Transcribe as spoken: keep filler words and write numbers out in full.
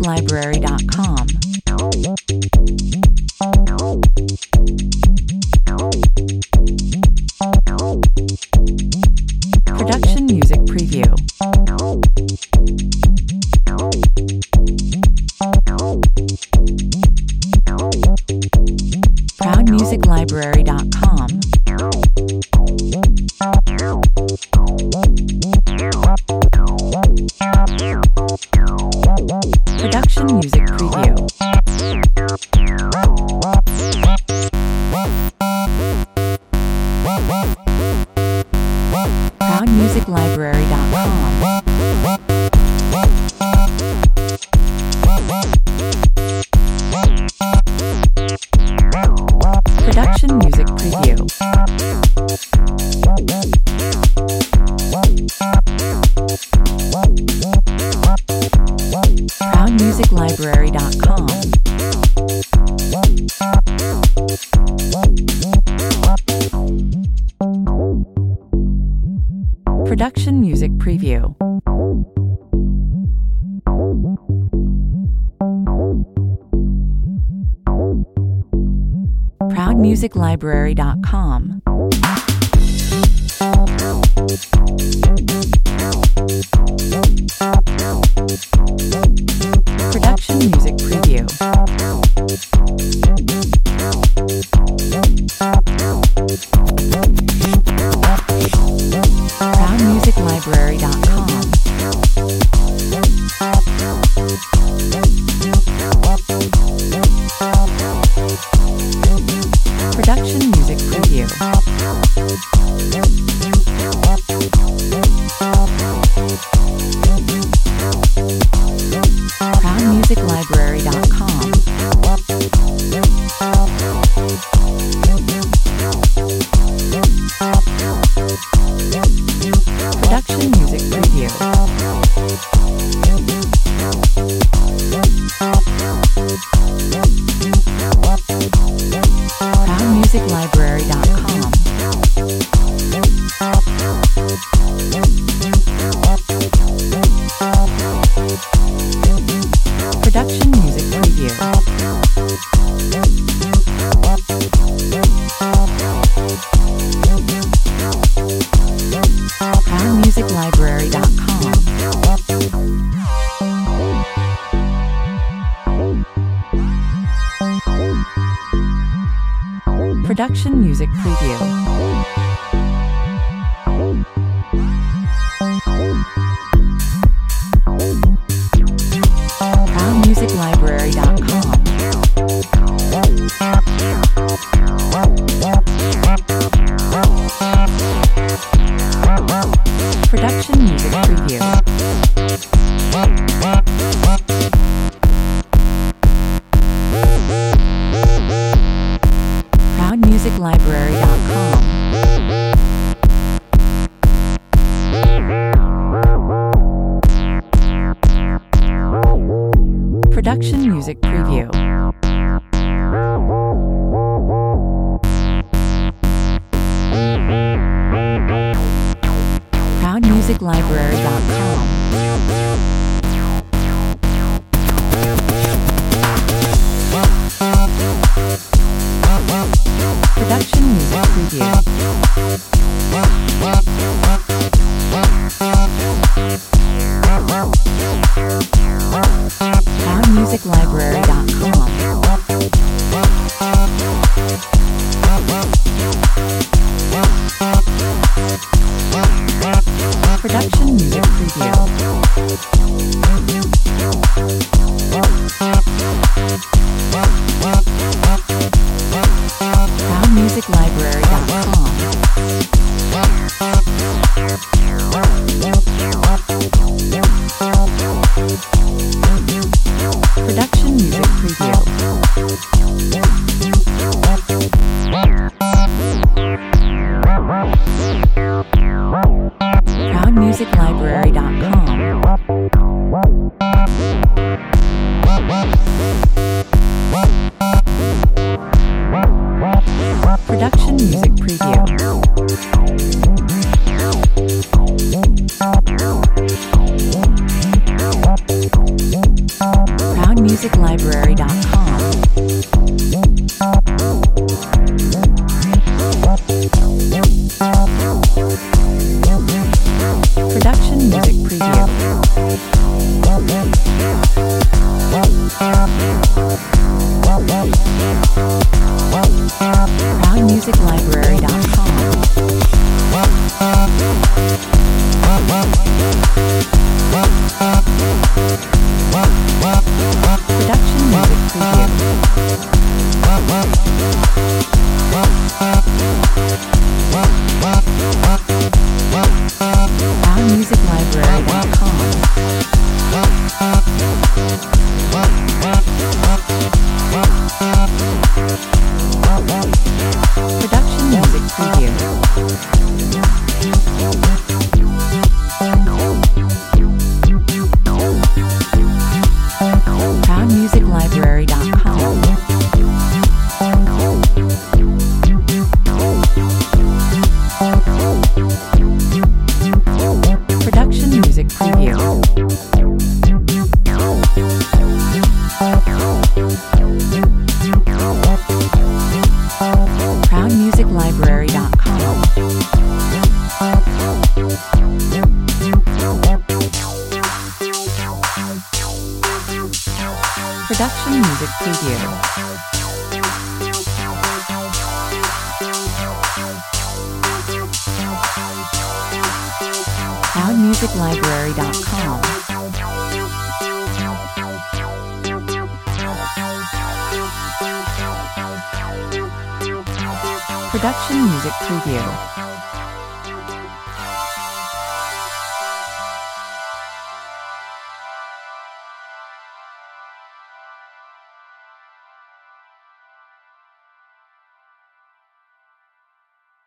Library dot com. Production Music Preview. Proud Music Library dot com. Production Music Preview. Proud Music Library dot com. Production Music Preview. Proud Music Library dot com. Production Music Preview. Proud Music Library dot com. Production Music Preview. Proud Music Library dot com. Production Music Preview. Proud Music Library dot com. Production Music Preview. Proud Music Library dot com. Production Music Preview. Proud Music Library dot com. Production Music Preview. Proud Music Library dot com. Production Music Preview. Proud Music Library dot com. Production Music Preview. Proud Music Library dot com. Production Music Preview. Proud Music Library dot com. Production Music Preview. Proud Music Library dot com. Production Music Preview. Proud Music Library dot com. Production Music Preview. Proud Production music preview. proud music library dot com. Production music preview. proud music library dot com. Production music preview. proud music library dot com. Production music preview. proud music library dot com. Production music preview. proud music library dot com. Production music preview.